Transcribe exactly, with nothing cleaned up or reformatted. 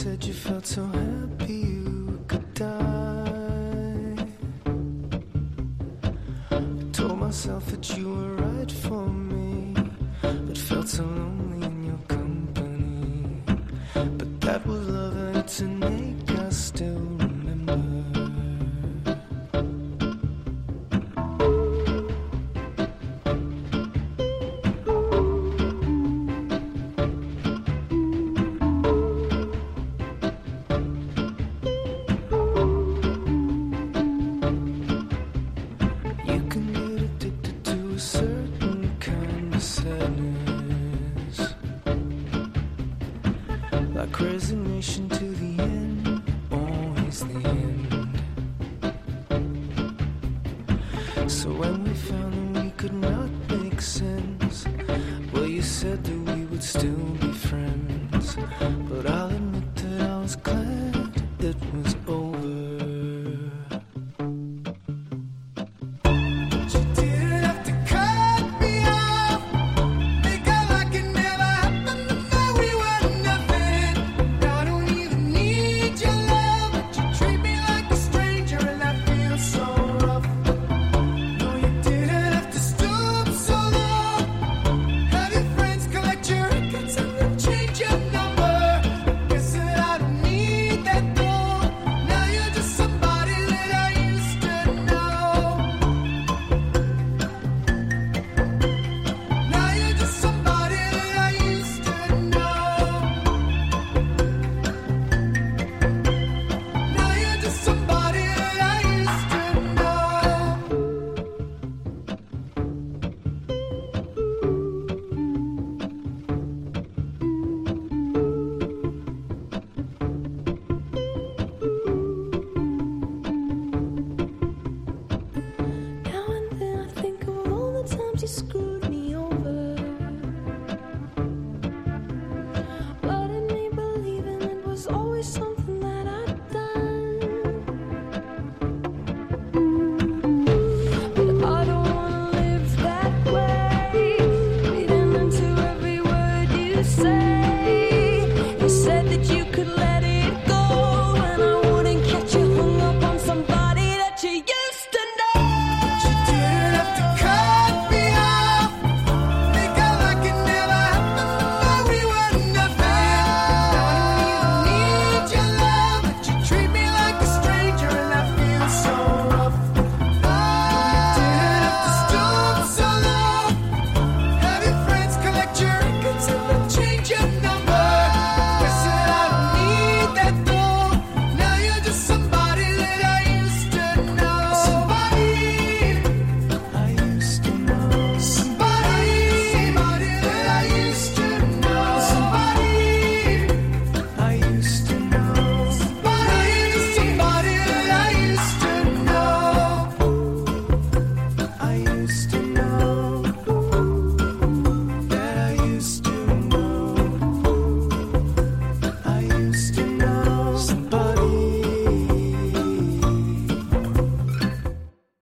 said you felt so happy you could die. I told myself that you were right for me, but felt so lonely in your company. But that was love and it's an ache I still remember. Resignation to the end, always the end. So when we found that we could not make sense, well, you said that we would still be friends.